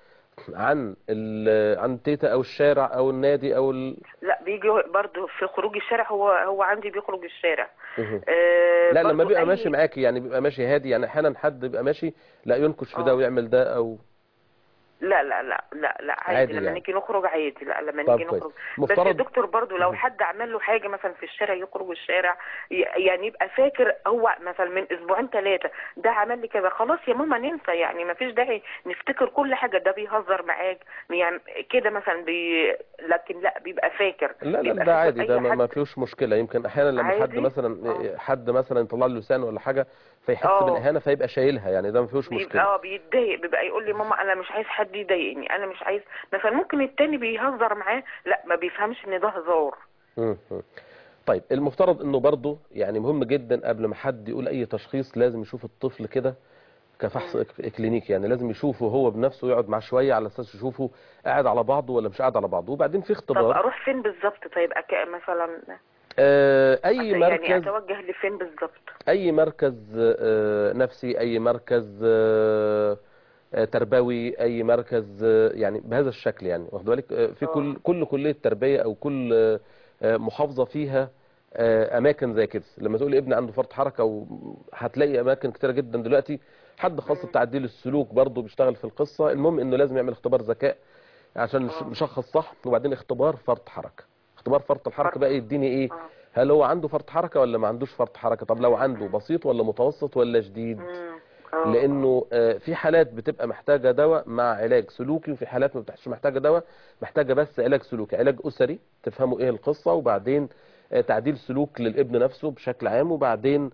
عن تيتا او الشارع او النادي لا بيجي برضه في خروج الشارع. هو عندي بيخرج الشارع. لا لما بيبقى ماشي معاكي يعني بيبقى ماشي هادي؟ يعني احيانا حد بيبقى ماشي لا ينكش في ده ويعمل ده او لا لا لا لا لا عادي, عادي لما يعني. نيجي نخرج عادي. لا لما طب نيجي كويس. نخرج. بس مفترض يا دكتور برضو لو حد عمل له حاجه مثلا في الشارع يخرج الشارع يعني يبقى فاكر هو مثلا من اسبوعين 3 ده عمل لي كذا، خلاص يا ماما ننسى يعني، ما فيش داعي نفتكر كل حاجه، ده بيهزر معاك يعني كده مثلا لكن لا بيبقى فاكر. لا بيبقى ده فاكر عادي، ده اي ما حد فيهوش مشكله. يمكن احيانا لما عادي. حد مثلا يطلع له لسان ولا حاجه فيحس اه بالاهانه فيبقى شايلها، يعني ده ما فيهوش بيبقى مشكله. بيتضايق، بيبقى يقول لي ماما انا مش عايز حد يضايقني، انا مش عايز مثلا. ممكن التاني بيهزر معاه، لا ما بيفهمش ان ده هزار. مم. طيب المفترض انه برضه يعني مهم جدا قبل ما حد يقول اي تشخيص لازم يشوف الطفل كده كفحص كلينيكي، يعني لازم يشوفه هو بنفسه، يقعد معاه شويه على اساس يشوفه قاعد على بعضه ولا مش قاعد على بعضه. وبعدين في طب اختبار. اروح فين بالظبط؟ طيب مثلا اي يعني مركز، اتوجه لفين بالظبط؟ اي مركز نفسي، اي مركز تربوي، اي مركز يعني بهذا الشكل، يعني واخد بالك في اه كل كليه تربيه او كل محافظه فيها اماكن زي كده. لما تقول ابني عنده فرط حركه هتلاقي اماكن كتيره جدا دلوقتي. حد خاص بتعديل السلوك برضه بيشتغل في القصه. المهم انه لازم يعمل اختبار ذكاء عشان نشخص صح، وبعدين اختبار فرط حركه. اختبار فرط الحركه بقى يديني ايه؟ اه هل هو عنده فرط حركه ولا ما عندوش فرط حركه؟ طب لو عنده بسيط ولا متوسط ولا شديد؟ اه لانه في حالات بتبقى محتاجه دواء مع علاج سلوكي، وفي حالات ما بتبقاش محتاجه دواء، محتاجه بس علاج سلوكي، علاج اسري تفهموا ايه القصه، وبعدين تعديل سلوك للابن نفسه بشكل عام، وبعدين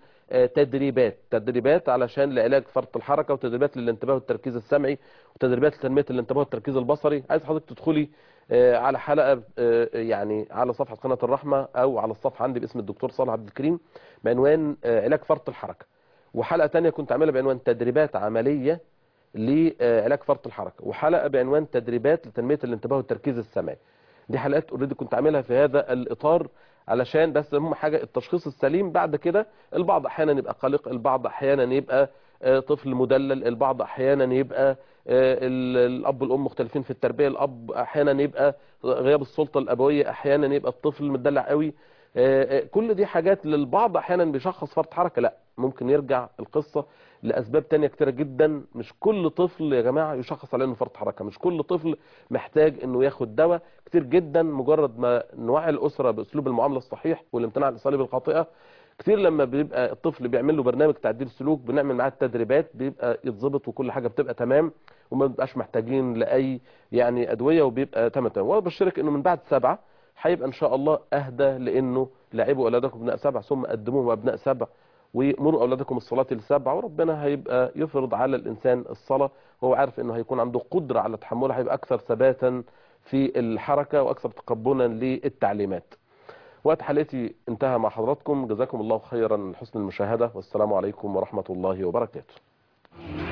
تدريبات علشان لعلاج فرط الحركه، وتدريبات للانتباه والتركيز السمعي، وتدريبات لتنميه الانتباه والتركيز البصري. عايز حضرتك تدخلي على حلقه يعني على صفحه قناه الرحمه او على الصفحه عندي باسم الدكتور صالح عبد الكريم بعنوان علاج فرط الحركه، وحلقه ثانيه كنت عاملها بعنوان تدريبات عمليه لعلاج فرط الحركه، وحلقه بعنوان تدريبات لتنميه الانتباه والتركيز السمعي. دي حلقات اوريدي كنت عاملها في هذا الاطار، علشان بس اهم حاجه التشخيص السليم. بعد كده البعض احيانا يبقى قلق، البعض احيانا يبقى طفل مدلل، البعض احيانا يبقى الاب والام مختلفين في التربيه، الاب احيانا يبقى غياب السلطه الابويه، احيانا يبقى الطفل مدلع قوي. كل دي حاجات للبعض احيانا بيشخص فرط حركه، لا ممكن يرجع القصه لاسباب تانية كتيره جدا. مش كل طفل يا جماعه يشخص على انه فرط حركه، مش كل طفل محتاج انه ياخد دواء. كتير جدا مجرد ما نوعي الاسره باسلوب المعامله الصحيح والامتناع عن الاساليب الخاطئه، كتير لما بيبقى الطفل بيعمل له برنامج تعديل سلوك، بنعمل معاه التدريبات، بيبقى يتظبط وكل حاجه بتبقى تمام، وما بيبقاش محتاجين لاي يعني ادويه، وبيبقى تمام. وبشارك انه من بعد 7 هيبقى ان شاء الله اهدى، لانه لعبوا اولادكم ابناء 7 ثم قدموهم ابناء 7، ومروا اولادكم الصلاه ل7، وربنا هيبقى يفرض على الانسان الصلاه وهو عارف انه هيكون عنده قدره على تحملها، هيبقى اكثر ثباتا في الحركه واكثر تقبلا للتعليمات. وقت حلقتي انتهى مع حضراتكم، جزاكم الله خيرا حسن المشاهده، والسلام عليكم ورحمه الله وبركاته.